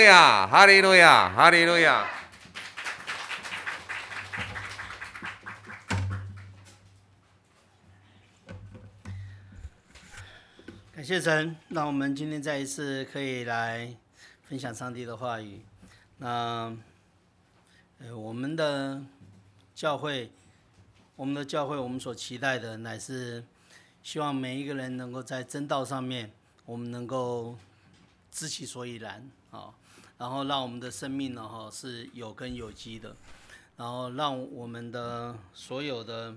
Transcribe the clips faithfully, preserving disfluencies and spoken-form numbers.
呀，哈利路亚，哈利路亚。 感谢神，让我们今天再一次可以来分享上帝的话语。那呃，我们的教会，我们的教会，我们所期待的乃是希望每一个人能够在真道上面，我们能够知其所以然啊，然后让我们的生命呢哈是有根有基的，然后让我们的所有的，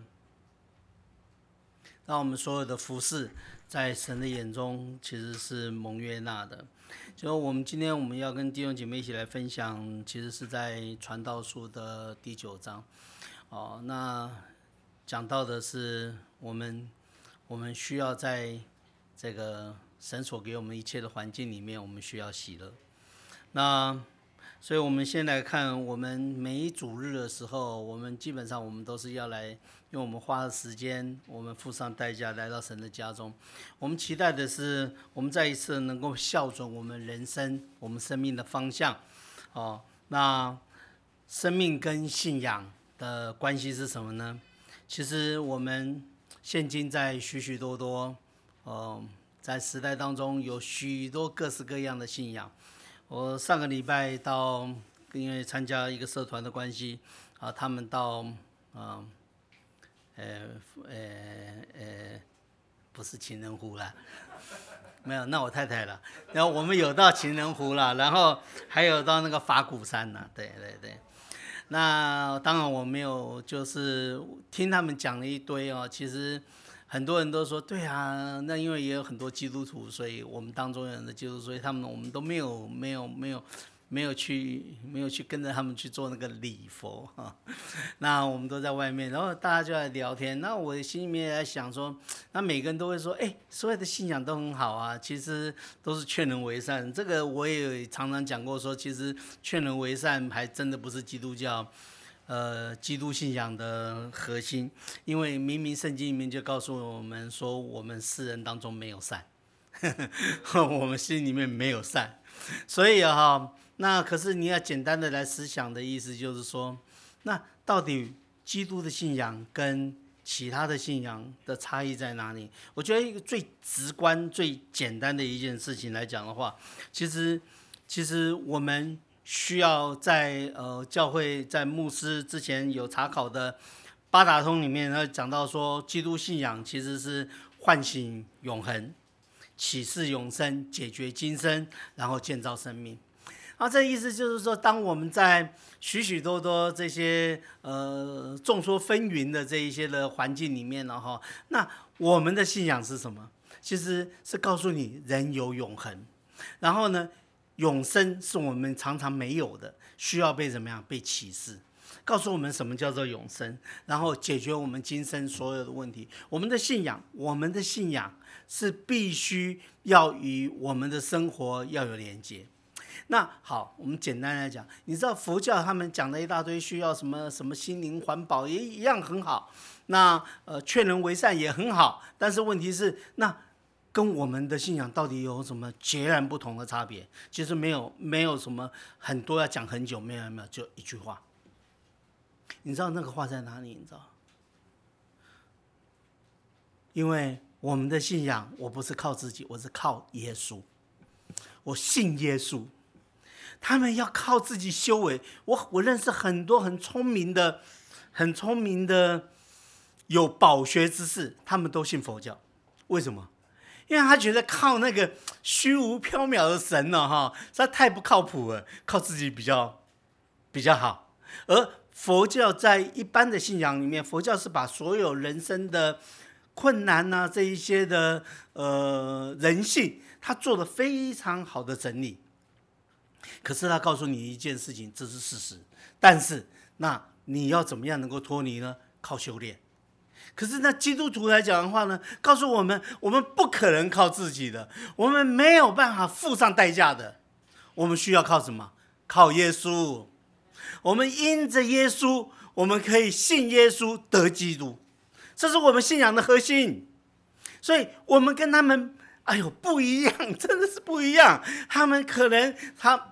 让我们所有的服事，在神的眼中其实是蒙悦纳的。就我们今天我们要跟弟兄姐妹一起来分享，其实是在传道书的第九章。哦，那讲到的是我们我们需要在这个神所给我们一切的环境里面，我们需要喜乐。那所以我们先来看，我们每一主日的时候，我们基本上我们都是要来，因为我们花了时间，我们付上代价来到神的家中。我们期待的是，我们再一次能够校准我们人生、我们生命的方向。哦，那生命跟信仰的关系是什么呢？其实我们现今在许许多多，呃，在时代当中有许多各式各样的信仰。我上个礼拜到，因为参加一个社团的关系啊，他们到啊，呃呃呃，不是情人湖啦，没有，那我太太了。然后我们有到情人湖了，然后还有到那个法鼓山了，对对对。那当然我没有，就是听他们讲了一堆哦，其实。很多人都说，对啊，那因为也有很多基督徒，所以我们当中有人的基督徒，所以他们我们都没有没有没有没有去没有去跟着他们去做那个礼佛哈。那我们都在外面，然后大家就在聊天。那我心里面也在想说，那每个人都会说，哎，所有的信仰都很好啊，其实都是劝人为善。这个我也常常讲过说，其实劝人为善还真的不是基督教。呃，基督信仰的核心，因为明明圣经里面就告诉我们说，我们世人当中没有善，我们心里面没有善，所以啊，那可是你要简单的来思想的意思就是说，那到底基督的信仰跟其他的信仰的差异在哪里？我觉得一个最直观、最简单的一件事情来讲的话，其实，其实我们。需要在呃教会在牧师之前有查考的八达通里面，他讲到说，基督信仰其实是唤醒永恒、启示永生、解决今生，然后建造生命。啊，这意思就是说，当我们在许许多多这些呃众说纷纭的这一些的环境里面了哈，那我们的信仰是什么？其实是告诉你人有永恒，然后呢？永生是我们常常没有的，需要被怎么样被启示，告诉我们什么叫做永生，然后解决我们今生所有的问题。我们的信仰，我们的信仰是必须要与我们的生活要有连接。那好，我们简单来讲，你知道佛教他们讲的一大堆需要什么什么心灵环保也一样很好，那呃劝人为善也很好，但是问题是那。跟我们的信仰到底有什么截然不同的差别？其实没有，没有什么很多要讲很久，没有没有，就一句话。你知道那个话在哪里？你知道？因为我们的信仰，我不是靠自己，我是靠耶稣，我信耶稣。他们要靠自己修为。我我认识很多很聪明的、很聪明的有饱学之士，他们都信佛教。为什么？因为他觉得靠那个虚无缥缈的神呢、哦，哈，实在太不靠谱了，靠自己比较比较好。而佛教在一般的信仰里面，佛教是把所有人生的困难啊这一些的呃人性，他做了非常好的整理。可是他告诉你一件事情，这是事实，但是那你要怎么样能够脱离呢？靠修炼。可是那基督徒来讲的话呢，告诉我们，我们不可能靠自己的，我们没有办法付上代价的，我们需要靠什么？靠耶稣。我们因着耶稣，我们可以信耶稣得基督，这是我们信仰的核心。所以我们跟他们，哎呦不一样，真的是不一样。他们可能他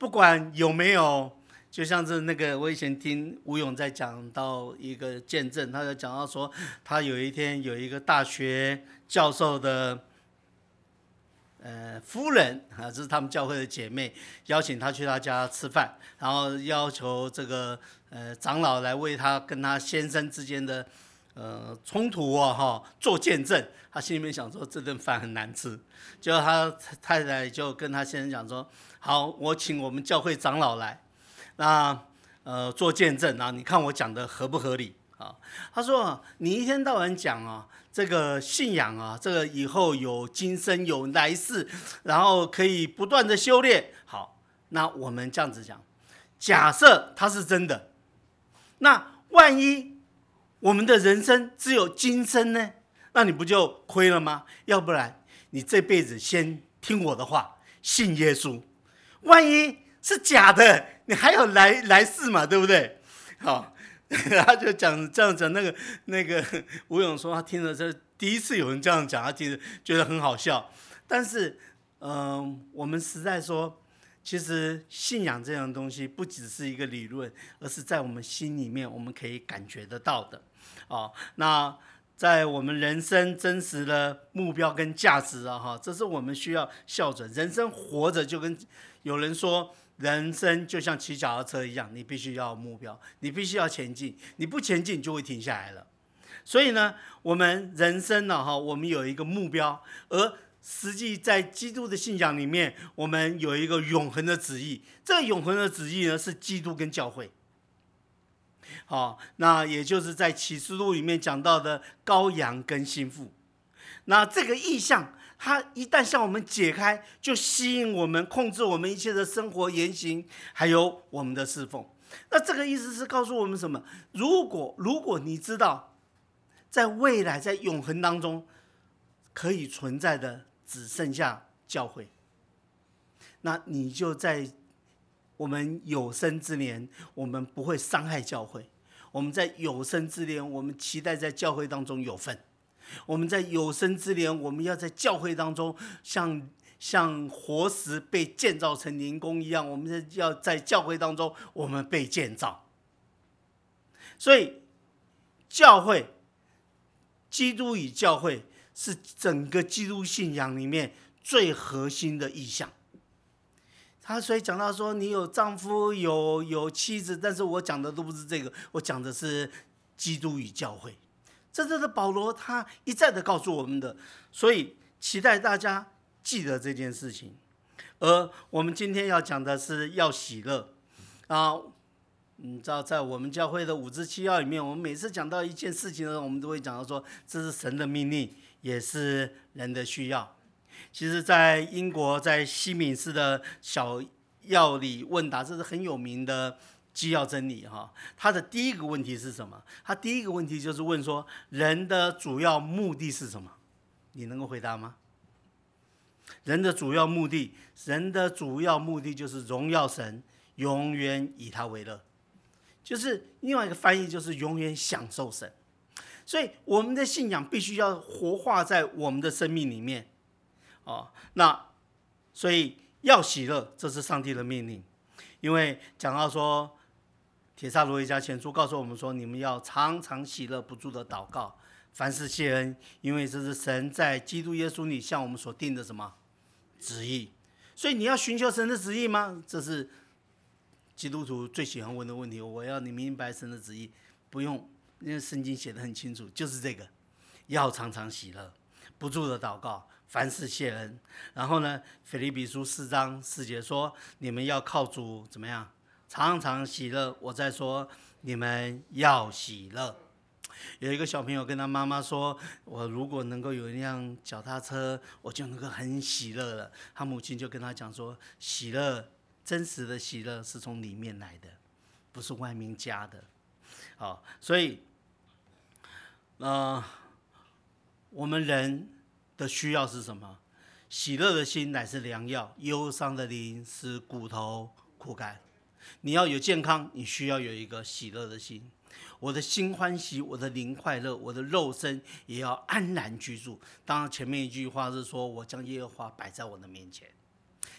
不管有没有，就像是那个我以前听吴勇在讲到一个见证，他就讲到说，他有一天有一个大学教授的呃，夫人啊，这是他们教会的姐妹，邀请他去他家吃饭，然后要求这个呃长老来为他跟他先生之间的呃冲突哦哈做见证。他心里面想说这顿饭很难吃，结果他太太就跟他先生讲说，好，我请我们教会长老来，那呃做见证啊，你看我讲的合不合理啊？他说你一天到晚讲啊。这个信仰啊，这个以后有今生有来世，然后可以不断的修炼。好，那我们这样子讲，假设它是真的，那万一我们的人生只有今生呢？那你不就亏了吗？要不然你这辈子先听我的话，信耶稣。万一是假的，你还有来来世嘛，对不对？好。他就讲这样讲，那个那个吴勇说他听了这第一次有人这样讲，他听了觉得很好笑。但是，嗯、呃，我们实在说，其实信仰这样东西不只是一个理论，而是在我们心里面我们可以感觉得到的。哦，那在我们人生真实的目标跟价值啊，哈，这是我们需要校准。人生活着就跟有人说。人生就像骑脚踏车一样，你必须要有目标，你必须要前进，你不前进就会停下来了。所以呢，我们人生呢，哈，我们有一个目标，而实际在基督的信仰里面，我们有一个永恒的旨意。这个永恒的旨意呢，是基督跟教会。好，那也就是在启示录里面讲到的羔羊跟心腹。那这个意象。它一旦向我们解开，就吸引我们，控制我们一切的生活言行，还有我们的侍奉。那这个意思是告诉我们什么？如果如果你知道，在未来在永恒当中，可以存在的只剩下教会，那你就在我们有生之年，我们不会伤害教会。我们在有生之年，我们期待在教会当中有份。我们在有生之年，我们要在教会当中像像活石被建造成灵宫一样，我们要在教会当中我们被建造。所以教会，基督与教会是整个基督信仰里面最核心的意象。他所以讲到说，你有丈夫有有妻子，但是我讲的都不是这个，我讲的是基督与教会。这这的保罗他一再的告诉我们的，所以期待大家记得这件事情。而我们今天要讲的是要喜乐啊，你知道在我们教会的五至七要里面，我们每次讲到一件事情的时候，我们都会讲到说，这是神的命令，也是人的需要。其实，在英国在西敏寺的小要理问答，这是很有名的。基要真理哈，他的第一个问题是什么？他第一个问题就是问说，人的主要目的是什么？你能够回答吗？人的主要目的，人的主要目的就是荣耀神，永远以他为乐。就是另外一个翻译就是永远享受神。所以我们的信仰必须要活化在我们的生命里面。哦，那所以要喜乐，这是上帝的命令。因为讲到说。帖撒罗尼迦前书告诉我们说，你们要常常喜乐，不住的祷告，凡事谢恩，因为这是神在基督耶稣里向我们所定的什么旨意。所以你要寻求神的旨意吗？这是基督徒最喜欢问的问题。我要你明白神的旨意，不用，因为圣经写得很清楚，就是这个，要常常喜乐，不住的祷告，凡事谢恩。然后呢，腓立比书四章四节说，你们要靠主怎么样？常常喜乐，我在说你们要喜乐。有一个小朋友跟他妈妈说，我如果能够有一辆脚踏车，我就能够很喜乐了。他母亲就跟他讲说，喜乐，真实的喜乐是从里面来的，不是外面加的。好，所以呃，我们人的需要是什么？喜乐的心乃是良药，忧伤的灵使骨头枯干。你要有健康，你需要有一个喜乐的心。我的心欢喜，我的灵快乐，我的肉身也要安然居住。当然，前面一句话是说，我将耶和华摆在我的面前。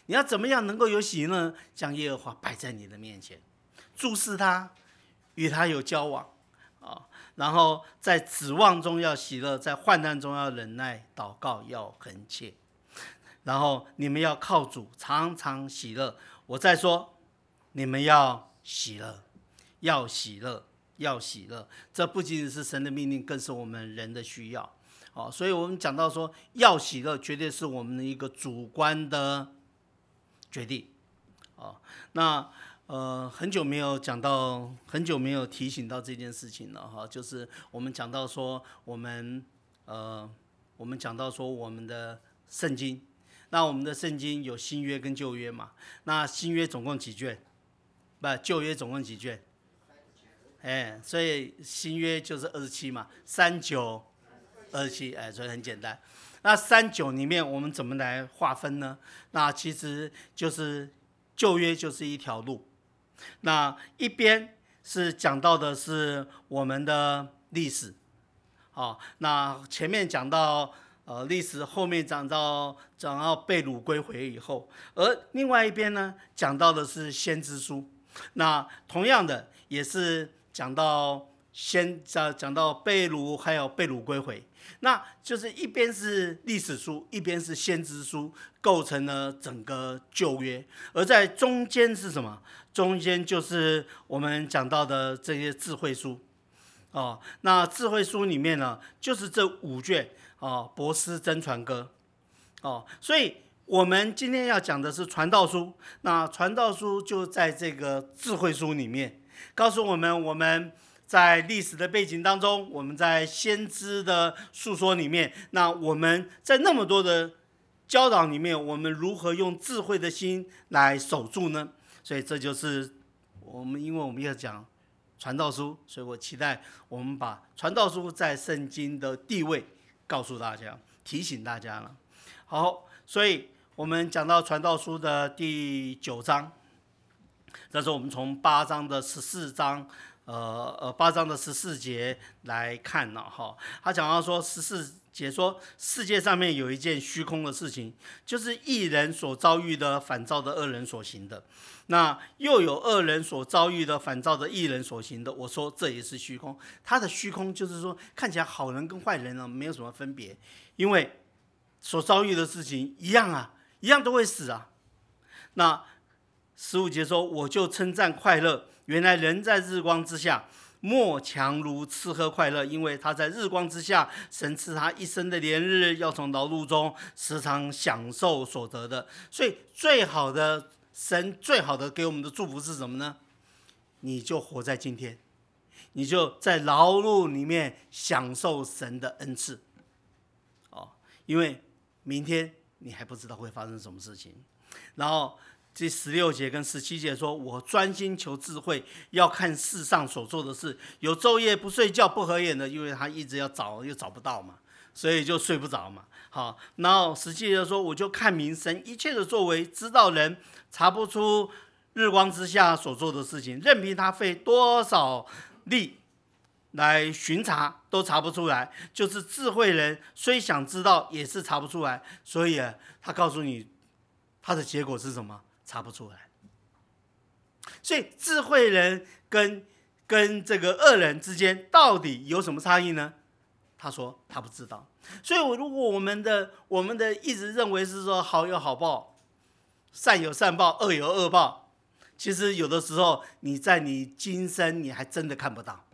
你要怎么样能够有喜乐呢？将耶和华摆在你的面前，注视他，与他有交往啊，然后在指望中要喜乐，在患难中要忍耐，祷告要恳切。然后你们要靠主常常喜乐。我再说，你们要喜乐，要喜乐，要喜乐。这不仅仅是神的命令，更是我们人的需要。哦，所以我们讲到说，要喜乐，绝对是我们的一个主观的决定。哦，那呃，很久没有讲到，很久没有提醒到这件事情了哈。就是我们讲到说，我们呃，我们讲到说我们的圣经。那我们的圣经有新约跟旧约嘛？那新约总共几卷？不，旧约总共几卷？哎，所以新约就是二十七嘛，三九二十七，哎，所以很简单。那三九里面我们怎么来划分呢？那其实就是旧约就是一条路，那一边是讲到的是我们的历史，好，那前面讲到。呃，历史后面讲到讲到被掳归回以后，而另外一边呢，讲到的是先知书。那同样的也是讲到先讲讲到被掳，还有被掳归回。那就是一边是历史书，一边是先知书，构成了整个旧约。而在中间是什么？中间就是我们讲到的这些智慧书。哦，那智慧书里面呢，就是这五卷。哦，博斯真传歌，哦，所以我们今天要讲的是传道书。那传道书就在这个智慧书里面，告诉我们我们在历史的背景当中，我们在先知的述说里面，那我们在那么多的教导里面，我们如何用智慧的心来守住呢？所以这就是我们，因为我们要讲传道书，所以我期待我们把传道书在圣经的地位。告诉大家，提醒大家了。好，所以我们讲到传道书的第九章，这是我们从八章的十四章，呃呃八章的十四节来看了哈。他讲到说十四节说，世界上面有一件虚空的事情，就是义人所遭遇的反照的恶人所行的。那又有恶人所遭遇的反照的义人所行的，我说这也是虚空。他的虚空就是说，看起来好人跟坏人呢没有什么分别，因为所遭遇的事情一样啊，一样都会死啊。那十五节说，我就称赞快乐，原来人在日光之下，莫强如吃喝快乐，因为他在日光之下，神赐他一生的连日，要从劳碌中时常享受所得的。所以最好的。神最好的给我们的祝福是什么呢？你就活在今天，你就在劳碌里面享受神的恩赐。哦，因为明天你还不知道会发生什么事情。然后这十六节跟十七节说，我专心求智慧，要看世上所做的事，有昼夜不睡觉不合眼的，因为他一直要找又找不到嘛，所以就睡不着嘛。好，然后十七节说，我就看明神一切的作为，知道人查不出日光之下所做的事情，任凭他费多少力来巡查，都查不出来。就是智慧人虽想知道，也是查不出来。所以啊，他告诉你，他的结果是什么？查不出来。所以智慧人跟跟这个恶人之间到底有什么差异呢？他说他不知道。所以如果我们的我们的一直认为是说好有好报，善有善报，恶有恶报，其实有的时候你在你今生你还真的看不到。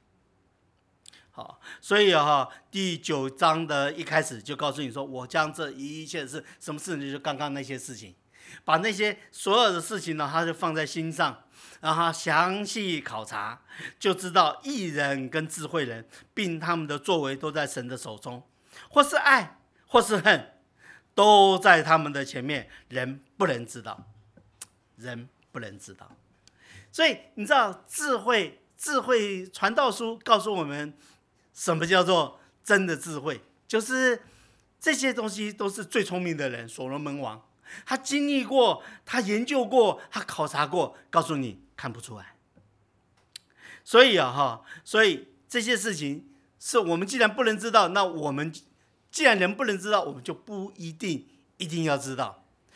好，所以哈，第九章的一开始就告诉你说，我将这一切的事，什么事呢？就是刚刚那些事情，把那些所有的事情呢，他就放在心上，然后详细考察，就知道义人跟智慧人，并他们的作为都在神的手中，或是爱，或是恨，都在他们的前面，人不能知道，人不能知道。所以你知道，智慧智慧传道书告诉我们，什么叫做真的智慧？就是这些东西都是最聪明的人，所罗门王，他经历过，他研究过，他考察过，告诉你看不出来。所以啊哈，所以这些事情是我们既然不能知道，那我们既然人不能知道，我们就不一定一定要知道。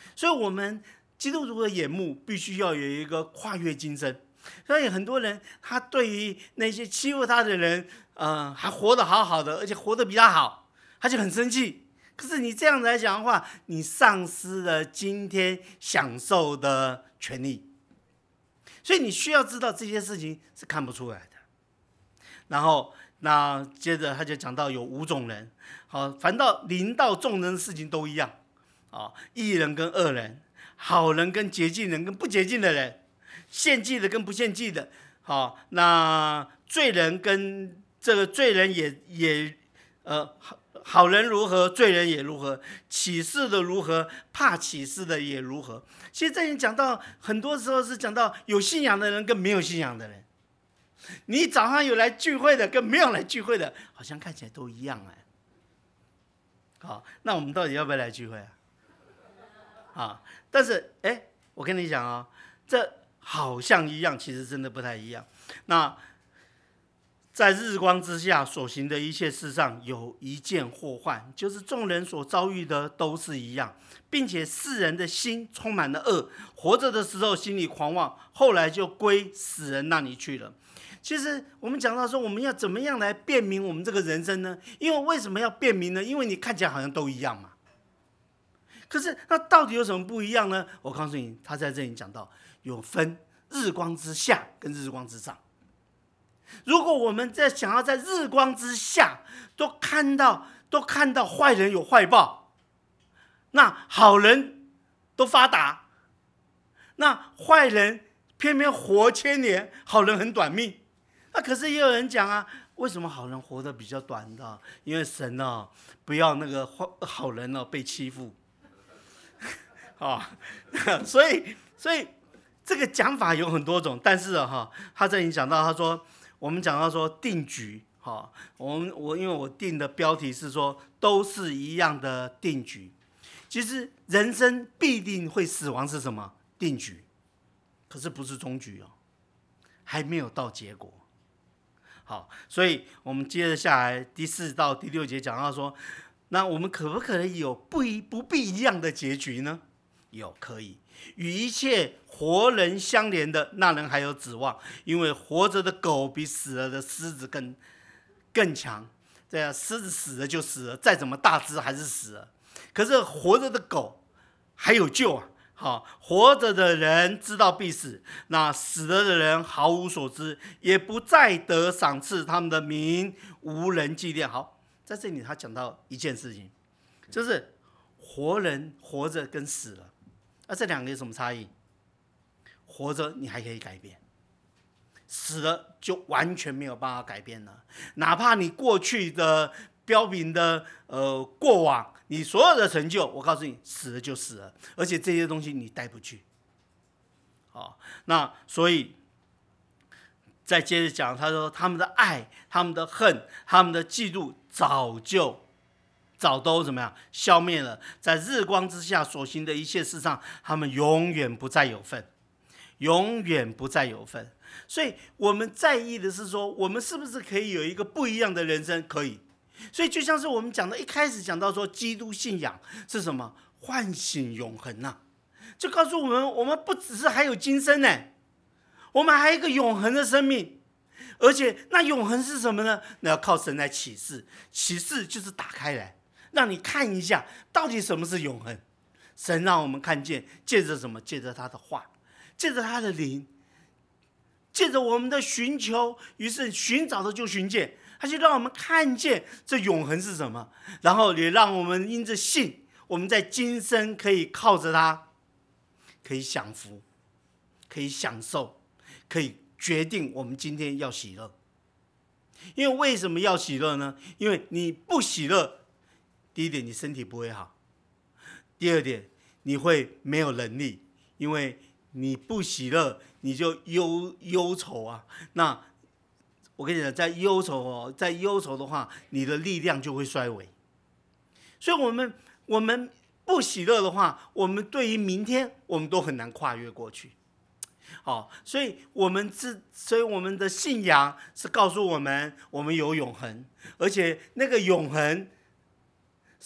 所以我们基督徒的眼目必须要有一个跨越今生。所以很多人他对于那些欺负他的人，呃，还活得好好的，而且活得比他好，他就很生气。可是你这样子来讲的话，你丧失了今天享受的权利。所以你需要知道这些事情是看不出来的。然后那接着他就讲到有五种人，好，凡到临到众人的事情都一样，啊，义人跟恶人，好人跟洁净人跟不洁净的人，献祭的跟不献祭的，好，那罪人跟这个罪人也也呃好好人如何，罪人也如何，起誓的如何，怕起誓的也如何。其实这里讲到很多时候是讲到有信仰的人跟没有信仰的人。你早上有来聚会的跟没有来聚会的，好像看起来都一样哎。好，那我们到底要不要来聚会啊？啊，但是哎，我跟你讲啊、哦，这好像一样，其实真的不太一样。那在日光之下所行的一切事上，有一件祸患，就是众人所遭遇的都是一样，并且世人的心充满了恶，活着的时候心里狂妄，后来就归死人那里去了。其实我们讲到说，我们要怎么样来辨明我们这个人生呢？因为为什么要辨明呢？因为你看起来好像都一样嘛。可是那到底有什么不一样呢？我告诉你，他在这里讲到有分日光之下跟日光之上。如果我们在想要在日光之下都看到都看到坏人有坏报，那好人都发达，那坏人偏偏活千年，好人很短命。那可是也有人讲啊，为什么好人活得比较短的？因为神哦，不要那个好人哦被欺负，啊、哦，所以所以这个讲法有很多种，但是哈、哦，他这里讲到，他说我们讲到说定局，哈、哦，我们我因为我定的标题是说都是一样的定局。其实人生必定会死亡是什么？定局，可是不是终局哦，还没有到结果。好，所以我们接着下来第四到第六节讲到说，那我们可不可以有不一不必一样的结局呢？有，可以。与一切活人相连的那人还有指望，因为活着的狗比死了的狮子更更强。对啊，狮子死了就死了，再怎么大只还是死了。可是活着的狗还有救啊！好，活着的人知道必死，那死了的人毫无所知，也不再得赏赐，他们的名无人纪念。好，在这里他讲到一件事情，就是活人活着跟死了，那这两个有什么差异？活着你还可以改变，死了就完全没有办法改变了。哪怕你过去的标明的呃过往，你所有的成就，我告诉你，死了就死了，而且这些东西你带不去。好，那所以再接着讲，他说他们的爱、他们的恨、他们的嫉妒，早就早都怎么样消灭了，在日光之下所行的一切事上，他们永远不再有份，永远不再有份。所以我们在意的是说，我们是不是可以有一个不一样的人生？可以。所以就像是我们讲的，一开始讲到说，基督信仰是什么？唤醒永恒呐、啊，就告诉我们，我们不只是还有今生呢，我们还有一个永恒的生命。而且那永恒是什么呢？那要靠神来启示，启示就是打开来，让你看一下到底什么是永恒。神让我们看见，借着什么？借着他的话，借着他的灵，借着我们的寻求，于是寻找的就寻见。他就让我们看见这永恒是什么，然后也让我们因着信，我们在今生可以靠着它，可以享福，可以享受，可以决定我们今天要喜乐。因为为什么要喜乐呢？因为你不喜乐，第一点你身体不会好，第二点你会没有能力，因为你不喜乐，你就忧忧愁啊。那我跟你讲，在忧愁哦，在忧愁的话，你的力量就会衰微。所以，我们我们不喜乐的话，我们对于明天，我们都很难跨越过去。好，所以我们自，所以我们的信仰是告诉我们，我们有永恒，而且那个永恒是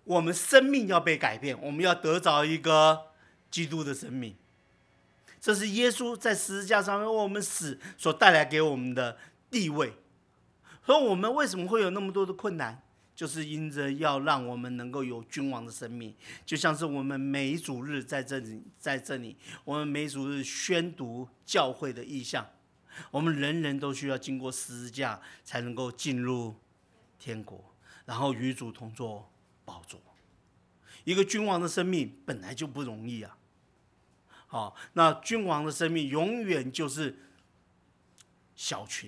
我们生命要被改变，我们要得着一个基督的生命。这是耶稣在十字架上面为我们死所带来给我们的地位。所以我们为什么会有那么多的困难，就是因着要让我们能够有君王的生命。就像是我们每主日在这里，在这里，我们每主日宣读教会的意向，我们人人都需要经过十字架才能够进入天国，然后与主同坐宝座。一个君王的生命本来就不容易啊。好，那君王的生命永远就是小群，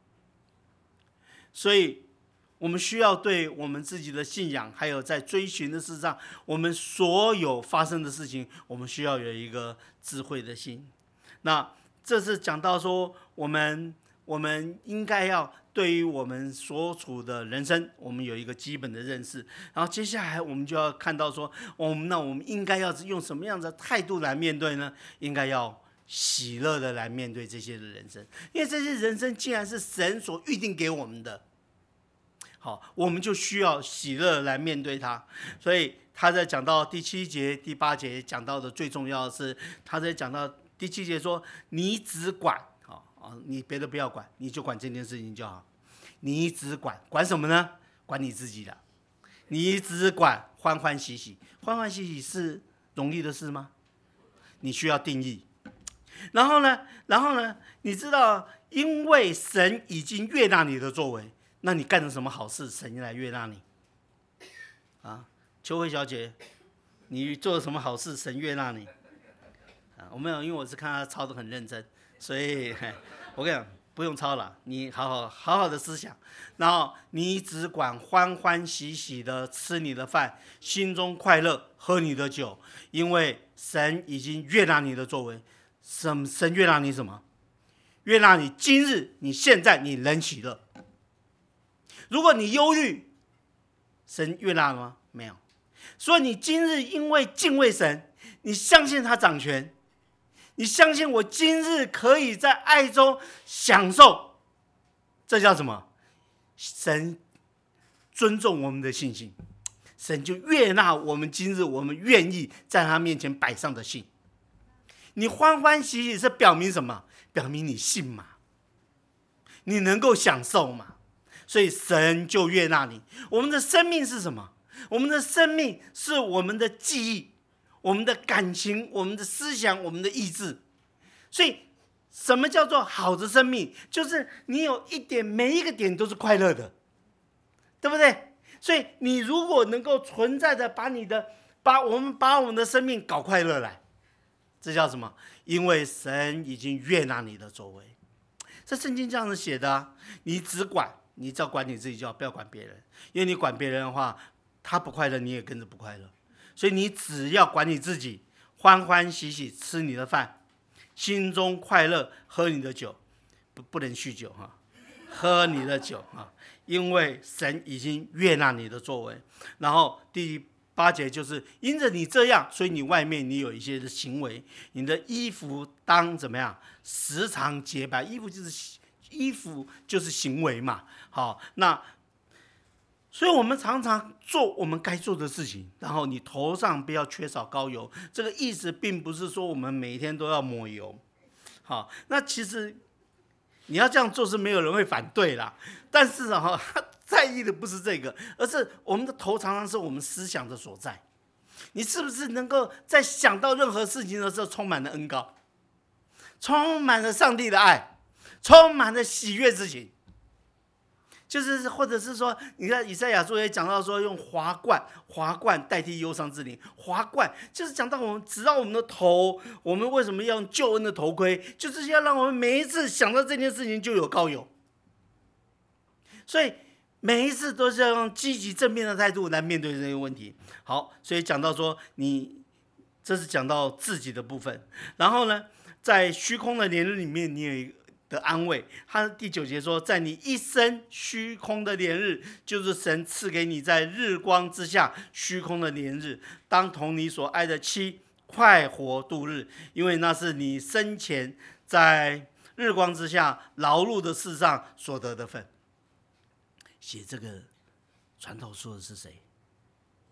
所以我们需要对我们自己的信仰，还有在追寻的事上，我们所有发生的事情，我们需要有一个智慧的心。那这是讲到说，我们我们应该要对于我们所处的人生，我们有一个基本的认识。然后接下来我们就要看到说，我们那我们应该要用什么样的态度来面对呢？应该要喜乐的来面对这些的人生，因为这些人生既然是神所预定给我们的，好，我们就需要喜乐来面对它。所以他在讲到第七节、第八节讲到的最重要的是，他在讲到第七节说：“你只管。”你别的不要管，你就管这件事情就好。你只管管什么呢？管你自己的。你只管欢欢喜喜，欢欢喜喜是容易的事吗？你需要定义。然后呢，然后呢，你知道，因为神已经悦纳你的作为，那你干了什么好事，神来悦纳你？啊，秋慧小姐，你做了什么好事，神悦纳你？啊，我没有，因为我是看她抄得很认真。所以我跟你讲，不用抄了，你好好好好的思想，然后你只管欢欢喜喜的吃你的饭，心中快乐，喝你的酒，因为神已经悦纳你的作为。神神悦纳你什么？悦纳你今日，你现在你能喜乐。如果你忧虑，神悦纳了吗？没有。所以你今日因为敬畏神，你相信他掌权，你相信我今日可以在爱中享受，这叫什么？神尊重我们的信心，神就悦纳我们今日我们愿意在他面前摆上的信。你欢欢喜喜是表明什么？表明你信嘛，你能够享受嘛，所以神就悦纳你。我们的生命是什么？我们的生命是我们的记忆，我们的感情，我们的思想，我们的意志。所以什么叫做好的生命？就是你有一点，每一个点都是快乐的，对不对？所以你如果能够存在的把你的把我们把我们的生命搞快乐来，这叫什么？因为神已经悦纳你的作为。这圣经这样子写的啊，你只管，你只要管你自己就好，不要管别人。因为你管别人的话，他不快乐，你也跟着不快乐。所以你只要管你自己，欢欢喜喜吃你的饭，心中快乐，喝你的酒，不不能酗酒哈，喝你的酒哈，因为神已经悦纳你的作为。然后第八节就是因着你这样，所以你外面你有一些的行为，你的衣服当怎么样？时常洁白。衣服就是衣服就是行为嘛。好，那所以我们常常做我们该做的事情，然后你头上不要缺少膏油。这个意思并不是说我们每天都要抹油。好，那其实你要这样做是没有人会反对啦。但是啊，他在意的不是这个，而是我们的头常常是我们思想的所在。你是不是能够在想到任何事情的时候，充满了恩膏，充满了上帝的爱，充满了喜悦之情？就是或者是说，你看以赛亚书也讲到说，用华冠，华冠代替忧伤之灵。华冠就是讲到我们，只要我们的头，我们为什么要用救恩的头盔？就是要让我们每一次想到这件事情就有膏油。所以每一次都是要用积极正面的态度来面对这些问题。好，所以讲到说你，这是讲到自己的部分。然后呢，在虚空的年日里面，你有一个的安慰。他第九节说，在你一生虚空的年日，就是神赐给你在日光之下虚空的年日，当同你所爱的妻快活度日，因为那是你生前在日光之下劳碌的事上所得的份。写这个传道书的是谁？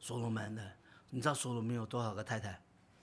所罗门的。你知道所罗门有多少个太太？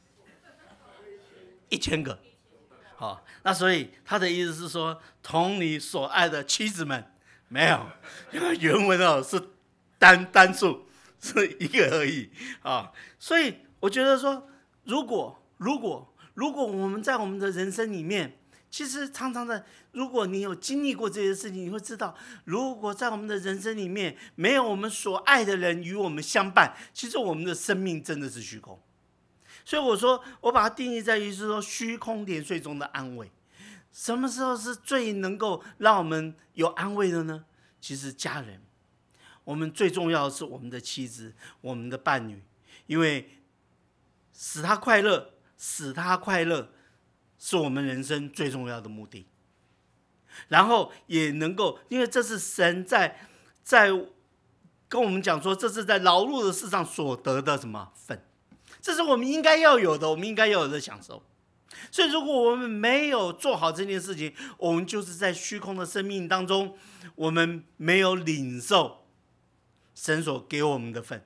一千个。好，那所以他的意思是说，同你所爱的妻子们，没有，原文哦是单单数，是一个而已啊。所以我觉得说，如果如果如果我们在我们的人生里面，其实常常的，如果你有经历过这些事情，你会知道，如果在我们的人生里面没有我们所爱的人与我们相伴，其实我们的生命真的是虚空。所以我说，我把它定义在于是说，虚空连睡中的安慰。什么时候是最能够让我们有安慰的呢？其实家人，我们最重要的是我们的妻子，我们的伴侣，因为使他快乐，使他快乐，是我们人生最重要的目的。然后也能够，因为这是神在在跟我们讲说，这是在劳碌的事上所得的什么份。这是我们应该要有的，我们应该要有的享受。所以如果我们没有做好这件事情，我们就是在虚空的生命当中，我们没有领受神所给我们的份。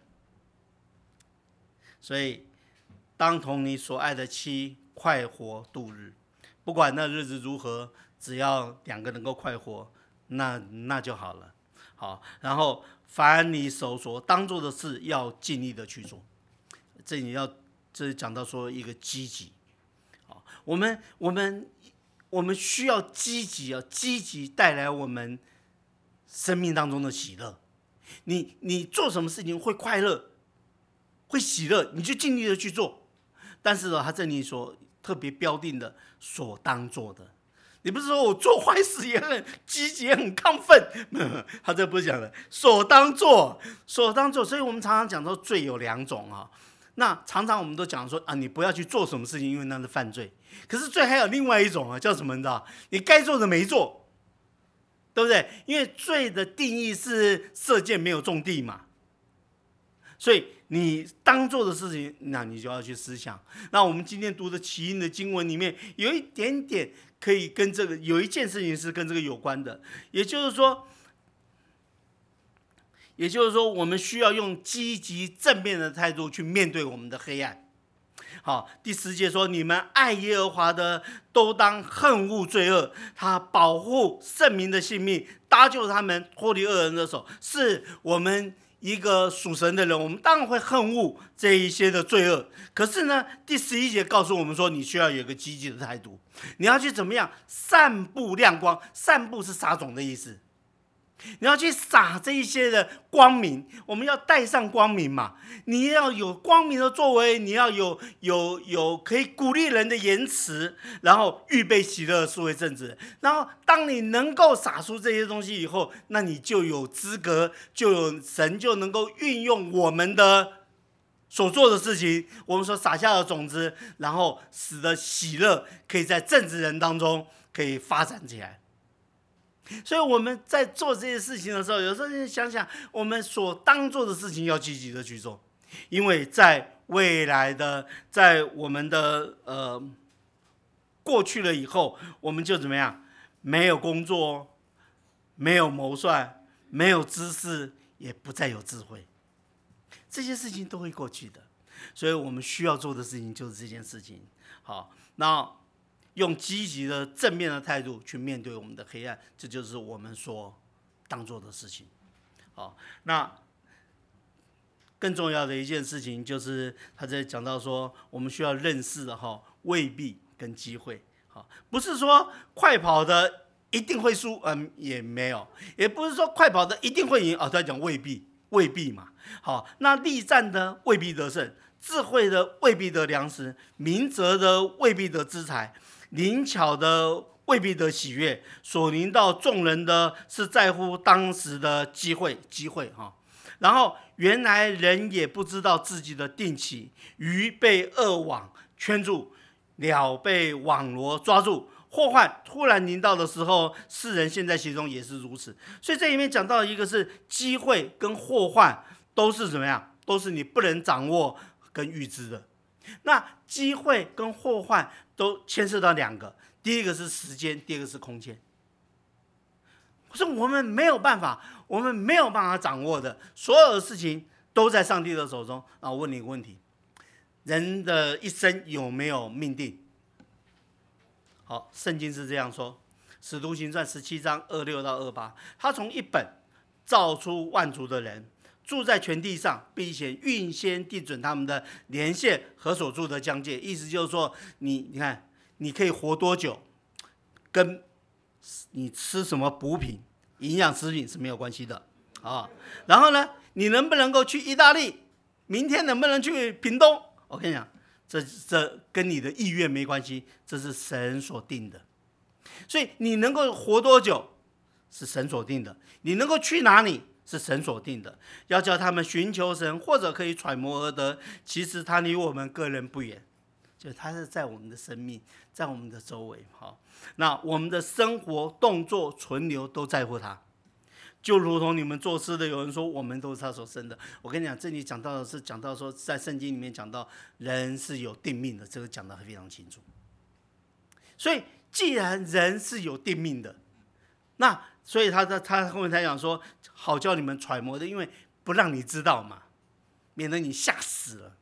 所以当同你所爱的妻快活度日，不管那日子如何，只要两个能够快活，那那就好了。好，然后凡你手所当做的事，要尽力的去做。这里要这里讲到说一个积极，我们我们我们需要积极啊，积极带来我们生命当中的喜乐。你你做什么事情会快乐，会喜乐，你就尽力的去做。但是呢，他这里所特别标定的所当做的，你不是说我做坏事也很积极、也很亢奋，他这不是讲的所当做，所当做。所以我们常常讲说罪有两种啊。那常常我们都讲说啊，你不要去做什么事情，因为那是犯罪。可是罪还有另外一种啊，叫什么？你知道？你该做的没做，对不对？因为罪的定义是射箭没有中地嘛，所以你当做的事情，那你就要去思想。那我们今天读的起因的经文里面，有一点点可以跟这个，有一件事情是跟这个有关的，也就是说。也就是说，我们需要用积极正面的态度去面对我们的黑暗。好，第十节说：“你们爱耶和华的，都当恨恶罪恶。他保护圣民的性命，搭救他们脱离恶人的手。”是我们一个属神的人，我们当然会恨恶这一些的罪恶。可是呢，第十一节告诉我们说，你需要有一个积极的态度，你要去怎么样散布亮光？散布是撒种的意思。你要去撒这一些的光明，我们要带上光明嘛。你要有光明的作为，你要有有有可以鼓励人的言辞，然后预备喜乐的思维正直。然后当你能够撒出这些东西以后，那你就有资格，就有神就能够运用我们的所做的事情，我们所撒下的种子，然后使得喜乐可以在正直人当中可以发展起来。所以我们在做这些事情的时候，有时候你想想，我们所当做的事情要积极的去做，因为在未来的，在我们的呃过去了以后，我们就怎么样？没有工作，没有谋算，没有知识，也不再有智慧，这些事情都会过去的。所以我们需要做的事情就是这件事情。好，那。用积极的正面的态度去面对我们的黑暗，这就是我们所当做的事情。好，那更重要的一件事情就是他在讲到说，我们需要认识的哈未必跟机会。好，不是说快跑的一定会输，嗯，也没有，也不是说快跑的一定会赢，哦，他讲未必，未必嘛。好，那力战的未必得胜，智慧的未必得粮食，明哲的未必得资财。灵巧的未必得喜悦，所临到众人的是在乎当时的机会，机会哈。然后原来人也不知道自己的定期，鱼被恶网圈住，鸟被网罗抓住，祸患突然临到的时候，世人现在其中也是如此。所以这里面讲到一个是机会跟祸患都是怎么样，都是你不能掌握跟预知的。那机会跟祸患都牵涉到两个，第一个是时间，第二个是空间。是我们没有办法，我们没有办法掌握的所有的事情， 都在上帝的手中。啊，我问你一个问题：人的一生有没有命定？好，圣经是这样说，《使徒行传》十七章二六到二八，他从一本造出万族的人，住在全地上，并且预先定准他们的年限和所住的疆界。意思就是说，你你看，你可以活多久，跟你吃什么补品、营养食品是没有关系的啊。然后呢，你能不能够去意大利？明天能不能去屏东？我跟你讲，这这跟你的意愿没关系，这是神所定的。所以你能够活多久是神所定的，你能够去哪里是神所定的。要叫他们寻求神，或者可以揣摩而得，其实他离我们个人不远，就是他是在我们的生命，在我们的周围。好，那我们的生活、动作、存留都在乎他。就如同你们作诗的有人说，我们都是他所生的。我跟你讲，这里讲到的是讲到说，在圣经里面讲到人是有定命的，这个讲得非常清楚。所以，既然人是有定命的，那所以他他后面才讲说，好叫你们揣摩的，因为不让你知道嘛，免得你吓死了，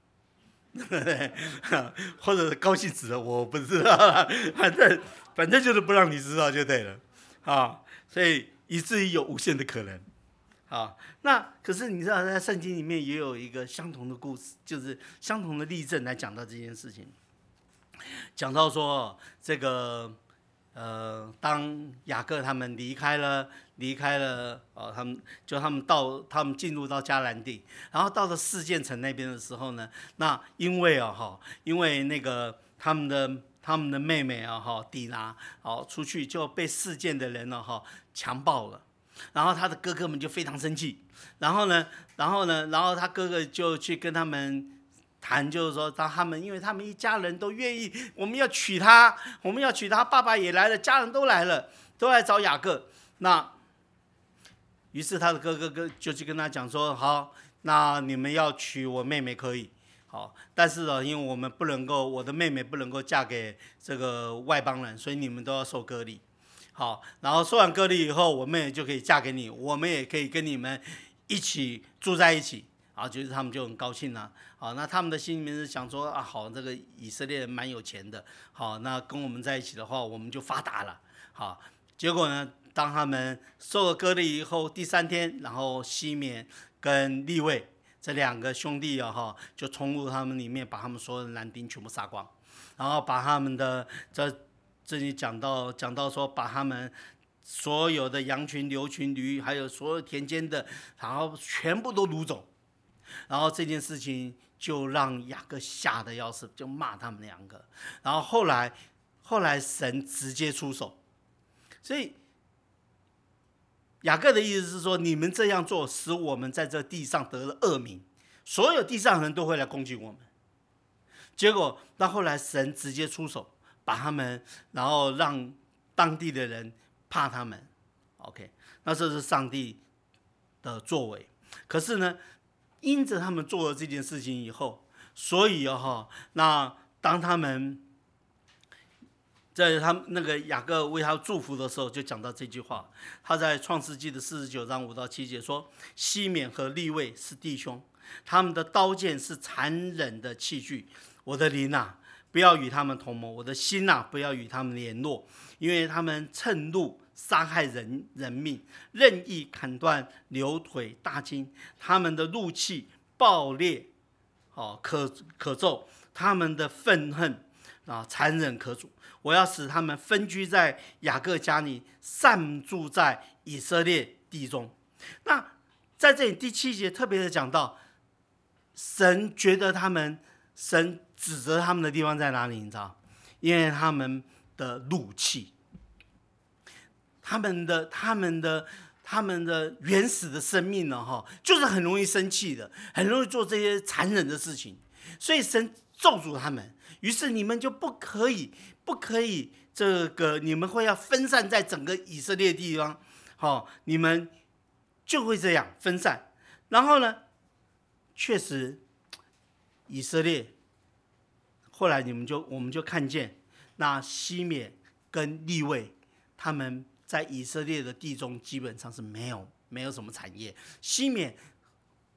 或者高兴死了，我不知道，反正反正就是不让你知道就对了啊，所以以至于有无限的可能啊。那可是你知道，在圣经里面也有一个相同的故事，就是相同的例证来讲到这件事情，讲到说这个。呃，当雅各他们离开了，离开了，哦，他们就他们到，他们进入到迦南地，然后到了示剑城那边的时候呢，那因为啊哈，因为那个他们的他们的妹妹啊哈底拿，哦出去就被示剑的人呢哈强暴了，然后他的哥哥们就非常生气，然后呢，然后呢，然后他哥哥就去跟他们。谈就是说，当他们因为他们一家人都愿意，我们要娶她，我们要娶她，爸爸也来了，家人都来了，都来找雅各。那于是他的哥哥就去跟他讲说：好，那你们要娶我妹妹可以，好，但是呢，因为我们不能够，我的妹妹不能够嫁给这个外邦人，所以你们都要受割礼。好，然后受完割礼以后，我妹妹就可以嫁给你，我们也可以跟你们一起住在一起。啊，就是他们就很高兴了、啊。好，那他们的心里面是想说啊，好，这个以色列人蛮有钱的，好，那跟我们在一起的话，我们就发达了。好，结果呢，当他们受了割礼以后，第三天，然后西缅跟利未这两个兄弟啊，哈，就冲入他们里面，把他们所有的男丁全部杀光，然后把他们的这这里讲到讲到说，把他们。所有的羊群、牛群、驴，还有所有田间的，然后全部都掳走。然后这件事情就让雅各吓得要死，就骂他们两个。然后后来，后来神直接出手，所以雅各的意思是说，你们这样做，使我们在这地上得了恶名，所有地上人都会来攻击我们。结果到后来，神直接出手，把他们，然后让当地的人怕他们。OK， 那这是上帝的作为。可是呢？因着他们做了这件事情以后，所以哦，那当他们在他们那个雅各为他祝福的时候，就讲到这句话。他在创世纪的四十九章五到七节说：西缅和利未是弟兄，他们的刀剑是残忍的器具。我的灵啊，不要与他们同谋；我的心啊，不要与他们联络，因为他们趁怒杀害人人命，任意砍断牛腿大筋，他们的怒气暴烈，哦，可可咒，他们的愤恨啊，残忍可辱。我要使他们分居在雅各家里，散住在以色列地中。那在这里第七节特别的讲到，神觉得他们，神指责他们的地方在哪里？你知道？因为他们的怒气。他们的、他们的、他们的原始的生命呢，哈，就是很容易生气的，很容易做这些残忍的事情，所以神咒诅他们。于是你们就不可以、不可以这个，你们会要分散在整个以色列地方，好，你们就会这样分散。然后呢，确实以色列后来你们就我们就看见，那西缅跟利未他们。在以色列的地中基本上是没有没有什么产业。西缅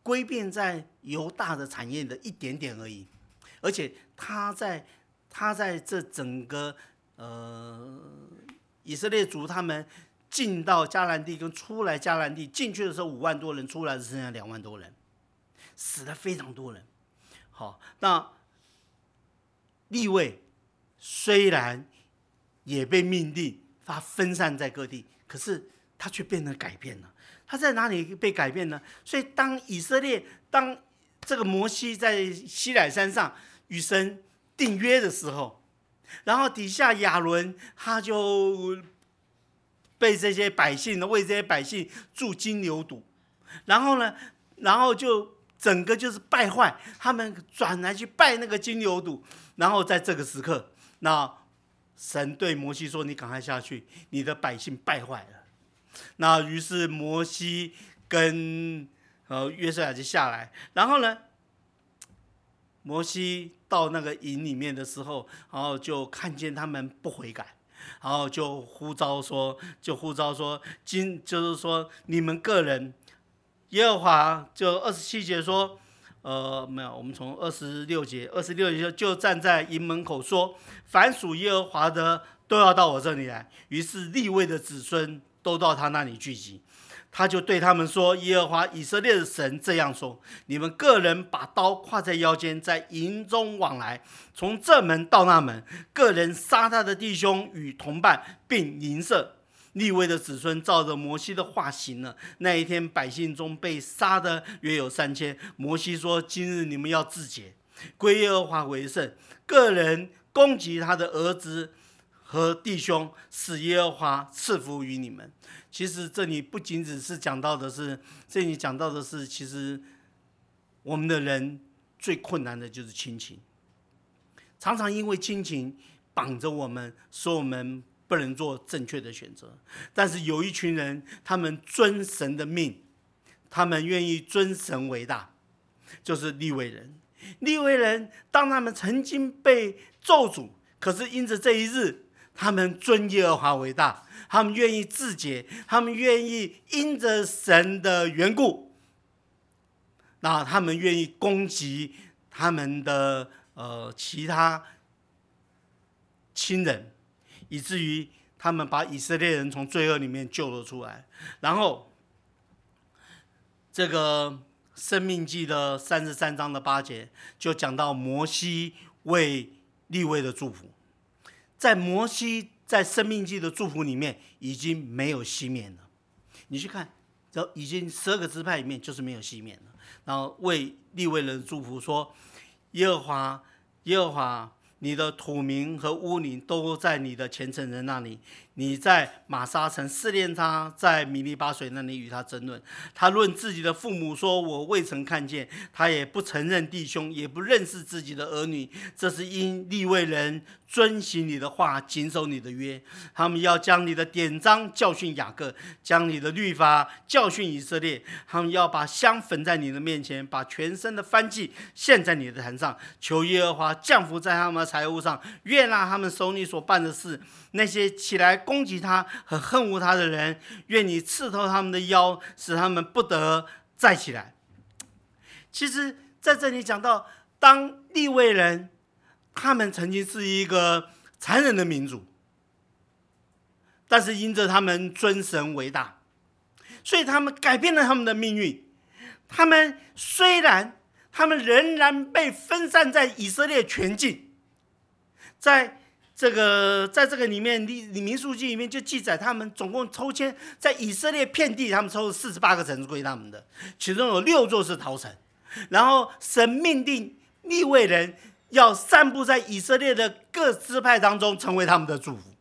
归便在犹大的产业的一点点而已，而且他在他在这整个呃以色列族他们进到迦南地跟出来迦南地，进去的时候五万多人，出来只剩下两万多人，死了非常多人。好，那利未虽然也被命令他分散在各地，可是他却变得改变了。他在哪里被改变呢？所以当以色列，当这个摩西在西乃山上与神订约的时候，然后底下亚伦他就被这些百姓为这些百姓铸金牛犊，然后呢，然后就整个就是败坏，他们转来去拜那个金牛犊，然后在这个时刻，那神对摩西说：“你赶快下去，你的百姓败坏了。”那于是摩西跟呃约书亚就下来，然后呢，摩西到那个营里面的时候，然后就看见他们不悔改，然后就呼召说，就呼召说，今就是说你们个人，耶和华就二十七节说，呃，没有，我们从二十六节，二十六节就站在营门口说，凡属耶和华的都要到我这里来。于是利未的子孙都到他那里聚集，他就对他们说：“耶和华以色列的神这样说：你们个人把刀挎在腰间，在营中往来，从这门到那门，个人杀他的弟兄与同伴，并邻舍。”利未的子孙照着摩西的话行了。那一天，百姓中被杀的约有三千。摩西说：“今日你们要自洁，归耶和华为圣。个人攻击他的儿子和弟兄，使耶和华赐福于你们。”其实这里不仅只是讲到的是，这里讲到的是，其实我们的人最困难的就是亲情，常常因为亲情绑着我们，说我们不能做正确的选择。但是有一群人，他们遵神的命，他们愿意尊神为大，就是利未人。利未人当他们曾经被咒诅，可是因着这一日，他们尊耶和华为大，他们愿意自洁，他们愿意因着神的缘故，那他们愿意攻击他们的呃其他亲人，以至于他们把以色列人从罪恶里面救了出来。然后这个申命记的三十三章的八节就讲到摩西为利未的祝福。在摩西在申命记的祝福里面已经没有西缅了，你去看，已经十二个支派里面就是没有西缅了。然后为利未人祝福说：耶和华，耶和华，你的土民和乌灵都在你的虔诚人那里。你在玛沙城试炼他，在米利巴水那里与他争论。他论自己的父母说：我未曾看见。他也不承认弟兄，也不认识自己的儿女。这是因利未人遵行你的话，谨守你的约。他们要将你的典章教训雅各，将你的律法教训以色列。他们要把香焚在你的面前，把全身的燔祭献在你的坛上。求耶和华降福在他们的财物上，悦纳他们手里所办的事。那些起来攻击他和恨恶他的人，愿你刺透他们的腰，使他们不得再起来。其实在这里讲到，当利未人他们曾经是一个残忍的民族，但是因着他们尊神为大，所以他们改变了他们的命运。他们虽然他们仍然被分散在以色列全境，在这个在这个里面，民数记里面就记载，他们总共抽签在以色列遍地，他们抽了四十八个城是归他们的，其中有六座是逃城。然后神命令利未人要散布在以色列的各支派当中，成为他们的祝福。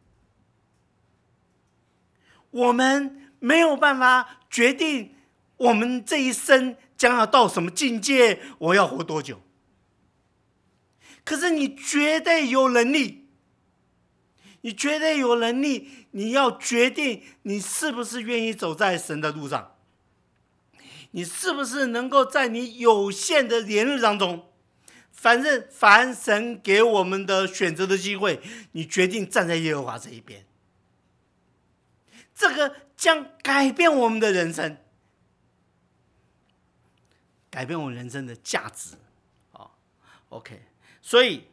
我们没有办法决定我们这一生将要到什么境界，我要活多久。可是你绝对有能力，你绝对有能力，你要决定你是不是愿意走在神的路上，你是不是能够在你有限的年日当中，反正凡神给我们的选择的机会，你决定站在耶和华这一边。这个将改变我们的人生， 改变我们人生的价值。哦 OK， 所以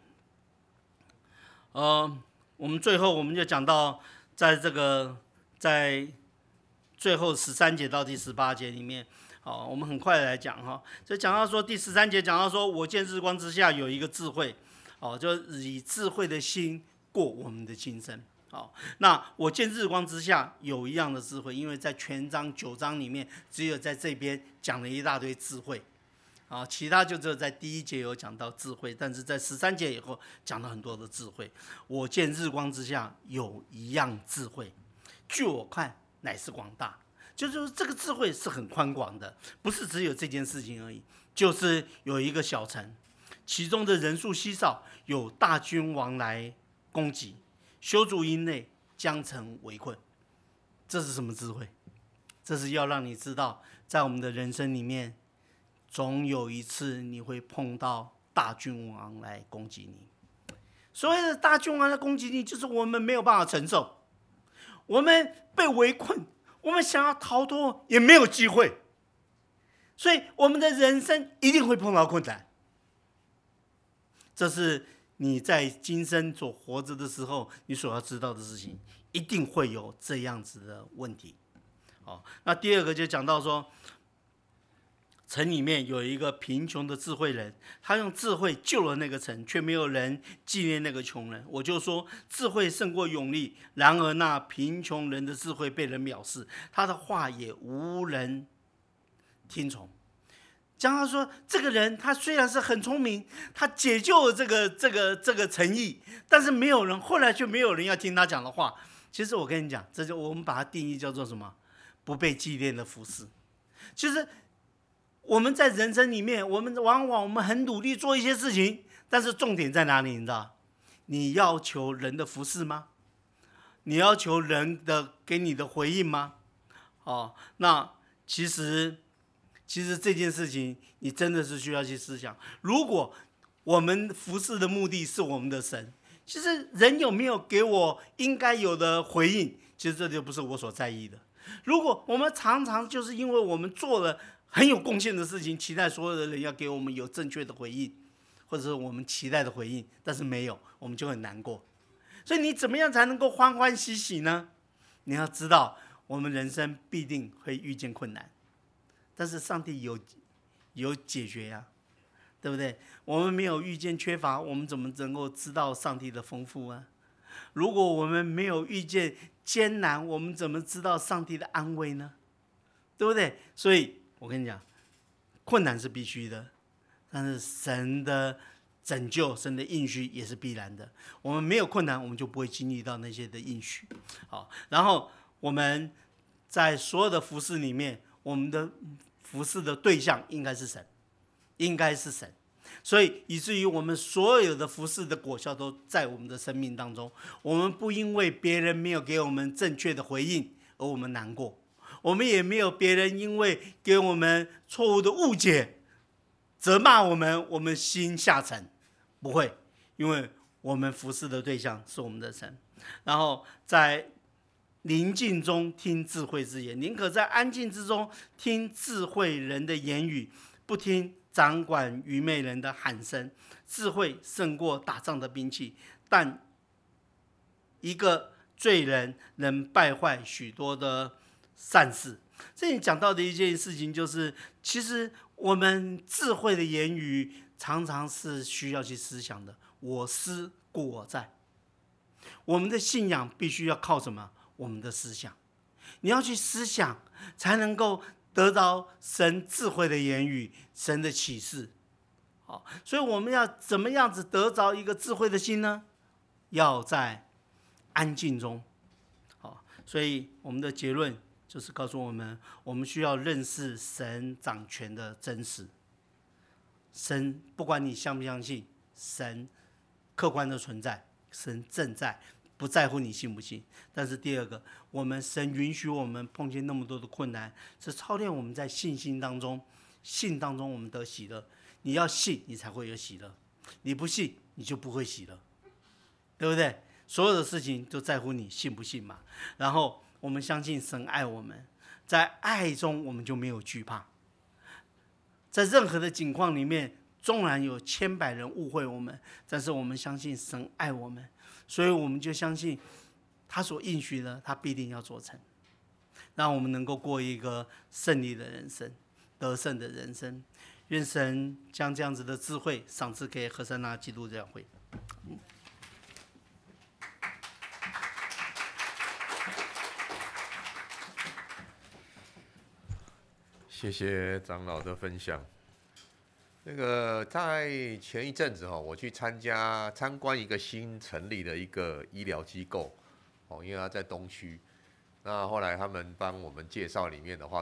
呃，我们最后我们就讲到，在这个在最后十三节到第十八节里面，好，我们很快来讲哈。所以讲到说第十三节讲到说，我见日光之下有一个智慧，哦，就以智慧的心过我们的今生。好，那我见日光之下有一样的智慧，因为在全章九章里面，只有在这边讲了一大堆智慧。啊，其他就只有在第一节有讲到智慧，但是在十三节以后讲了很多的智慧。我见日光之下有一样智慧，据我看乃是广大，就是说这个智慧是很宽广的，不是只有这件事情而已。就是有一个小城，其中的人数稀少，有大君王来攻击，修筑营内，将城围困。这是什么智慧？这是要让你知道，在我们的人生里面，总有一次你会碰到大君王来攻击你。所谓的大君王来攻击你，就是我们没有办法承受，我们被围困，我们想要逃脱也没有机会，所以我们的人生一定会碰到困难。这是你在今生所活着的时候，你所要知道的事情，一定会有这样子的问题。好，那第二个就讲到说，城里面有一个贫穷的智慧人，他用智慧救了那个城，却没有人纪念那个穷人。我就说，智慧胜过勇力，然而那贫穷人的智慧被人藐视，他的话也无人听从。讲他说，这个人他虽然是很聪明，他解救了这个这个这个城邑，但是没有人，后来却没有人要听他讲的话。其实我跟你讲，这就我们把它定义叫做什么？不被纪念的服侍。其实我们在人生里面，我们往往我们很努力做一些事情，但是重点在哪里？你知道？你要求人的服侍吗？你要求人的给你的回应吗？哦，那其实。其实这件事情，你真的是需要去思想。如果我们服侍的目的是我们的神，其实人有没有给我应该有的回应，其实这就不是我所在意的。如果我们常常就是因为我们做了很有贡献的事情，期待所有的人要给我们有正确的回应，或者是我们期待的回应，但是没有，我们就很难过。所以你怎么样才能够欢欢喜喜呢？你要知道，我们人生必定会遇见困难。但是上帝有有解决呀、啊，对不对？我们没有遇见缺乏，我们怎么能够知道上帝的丰富啊？如果我们没有遇见艰难，我们怎么知道上帝的安慰呢？对不对？所以我跟你讲，困难是必须的，但是神的拯救、神的应许也是必然的。我们没有困难，我们就不会经历到那些的应许。好，然后我们在所有的服事里面，我们的服侍的对象应该是神，应该是神，所以以至于我们所有的服侍的果效都在我们的生命当中。我们不因为别人没有给我们正确的回应而我们难过，我们也没有别人因为给我们错误的误解责骂我们，我们心下沉，不会，因为我们服侍的对象是我们的神。然后在宁静中听智慧之言，宁可在安静之中听智慧人的言语，不听掌管愚昧人的喊声。智慧胜过打仗的兵器，但一个罪人能败坏许多的善事。这里讲到的一件事情就是，其实我们智慧的言语常常是需要去思想的。我思故我在。我们的信仰必须要靠什么？我们的思想，你要去思想，才能够得到神智慧的言语，神的启示。好，所以我们要怎么样子得着一个智慧的心呢？要在安静中。好，所以我们的结论就是告诉我们，我们需要认识神掌权的真实。神不管你相不相信，神客观的存在，神正在。不在乎你信不信，但是第二个，我们神允许我们碰见那么多的困难，是操练我们在信心当中，信当中我们得喜乐。你要信，你才会有喜乐；你不信，你就不会喜乐，对不对？所有的事情都在乎你信不信嘛。然后我们相信神爱我们，在爱中我们就没有惧怕。 在任何的境况里面，纵然有千百人误会我们，但是我们相信神爱我们，所以我们就相信他所应许的，他必定要做成，让我们能够过一个胜利的人生，得胜的人生。愿神将这样子的智慧赏赐给和散那基督教会。嗯谢谢长老的分享。那个在前一阵子哈，我去参加参观一个新成立的一个医疗机构，哦，因为它在东区。那后来他们帮我们介绍里面的话，